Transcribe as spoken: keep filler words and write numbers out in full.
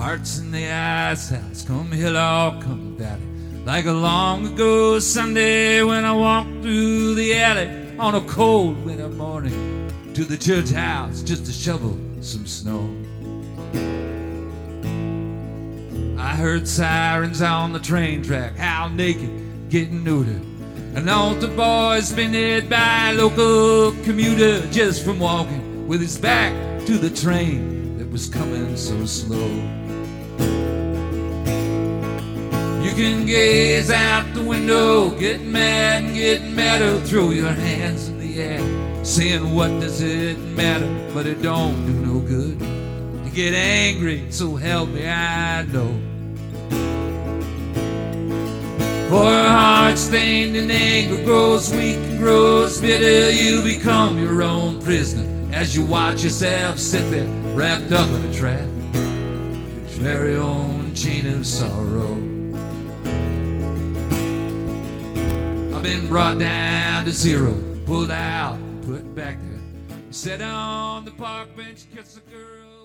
Hearts in the ice house, come hill or come valley. Like a long ago Sunday when I walked through the alley on a cold winter morning to the church house just to shovel some snow. I heard sirens on the train track, howl naked, getting neutered. An altar boy's been hit by a local commuter just from walking with his back to the train that was coming so slow. You can gaze out the window, get mad and get madder, throw your hands in the air, saying what does it matter? But it don't do no good to get angry, so help me I know. For a heart stained in anger grows weak and grows bitter, you become your own prisoner as you watch yourself sit there wrapped up in a trap, your very own chain of sorrow. I've been brought down to zero, pulled out, put back there, sat on the park bench, kissed a girl.